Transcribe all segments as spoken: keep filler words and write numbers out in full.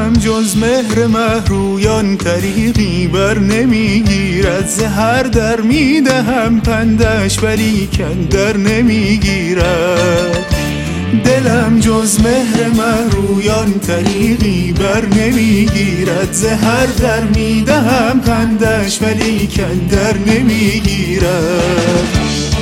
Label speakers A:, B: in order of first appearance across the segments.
A: دلم جز مهر مهرویان طریقی بر نمیگیرد. زهر در میدهم پندش ولی کندر نمیگیرد. دلم جز مهر مهرویان طریقی بر نمیگیرد. زهر در میدهم پندش ولی کندر نمیگیرد.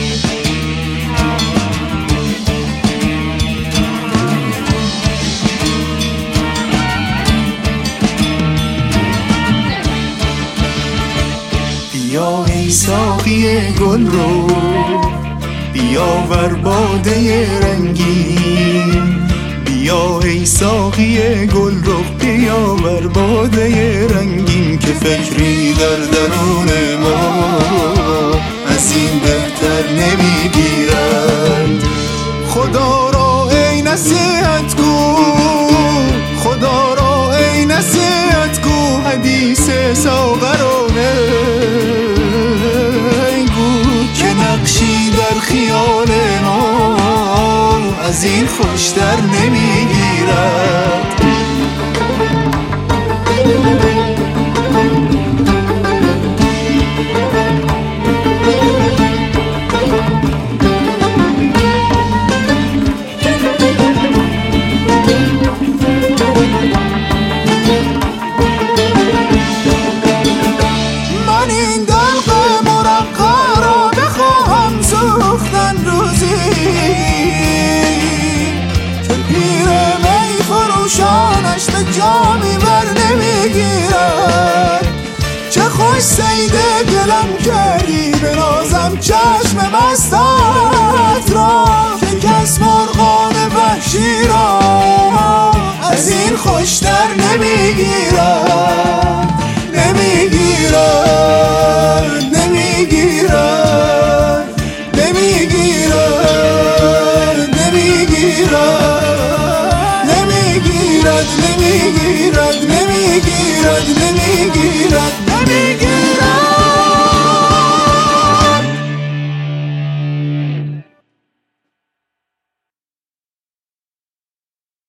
A: بیا ای ساقی گل رو بیاور باده رنگین. بیا ای ساقی گل رو بیاور باده رنگین. که فکری در درون ما از این بهتر نمیگیرد. خدا را ای نصیحت گو، خدا را ای نصیحت گو، حدیث ساغرانه نقشی در خیال ما از این خوشتر نمیگیرد. من این دلق مرقع را بخواهم سوختن روزی که پیر می فروشانش به جامی بر نمیگیرد. چه خوش صید دلم کردی بنازم چشم مستت را، شکست مرغان وحشی را از این خوشتر نمیگیرد. نمیگیرد نمیگیرد نمیگیرد نمیگیرد نمیگیرد نمیگیرد نمیگیرد نمیگیرد